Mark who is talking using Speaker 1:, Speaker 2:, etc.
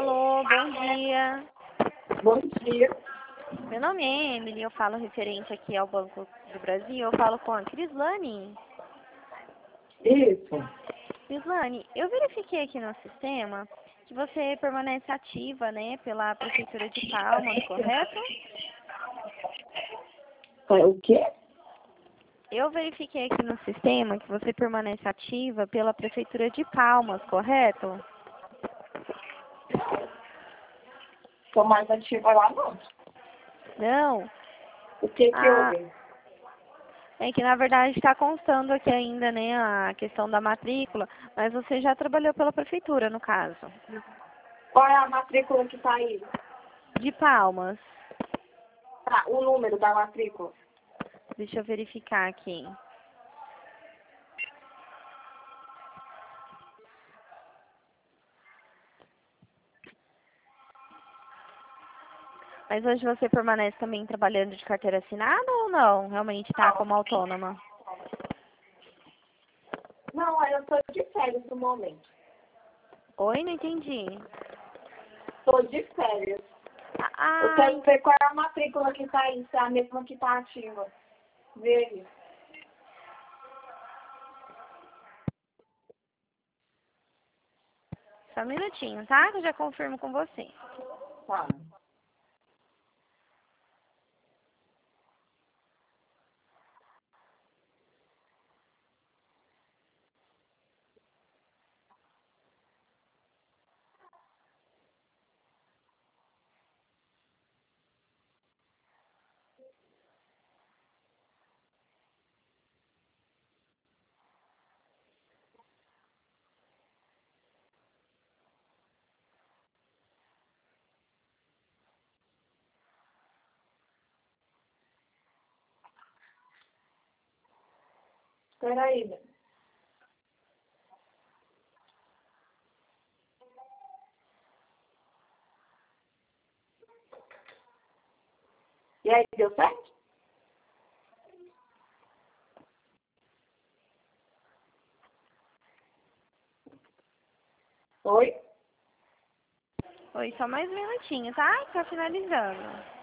Speaker 1: Alô, bom dia.
Speaker 2: Bom dia.
Speaker 1: Meu nome é Emily, eu falo referente aqui ao Banco do Brasil, eu falo com a Crislane.
Speaker 2: Isso.
Speaker 1: Crislane, eu verifiquei aqui no sistema que você permanece ativa, né, pela Prefeitura de Palmas, correto?
Speaker 2: O quê?
Speaker 1: Eu verifiquei aqui no sistema que você permanece ativa pela Prefeitura de Palmas, correto?
Speaker 2: Estou mais ativa lá, não.
Speaker 1: Não?
Speaker 2: O que houve?
Speaker 1: É que na verdade está constando aqui ainda, né, a questão da matrícula, mas você já trabalhou pela Prefeitura, no caso.
Speaker 2: Qual é a matrícula que está aí?
Speaker 1: De Palmas.
Speaker 2: Tá, o número da matrícula.
Speaker 1: Deixa eu verificar aqui. Mas hoje você permanece também trabalhando de carteira assinada ou não? Realmente está como autônoma?
Speaker 2: Não, eu estou de férias no momento.
Speaker 1: Oi, não entendi.
Speaker 2: Estou de férias. Eu
Speaker 1: Ah,
Speaker 2: quero ver qual é a matrícula que está aí, se é a mesma que está ativa. Vê aí.
Speaker 1: só um minutinho, tá? Que eu já confirmo com você.
Speaker 2: Tá. Espera aí, né? E aí, deu certo? Oi?
Speaker 1: Oi, só mais um minutinho, tá? Tá finalizando.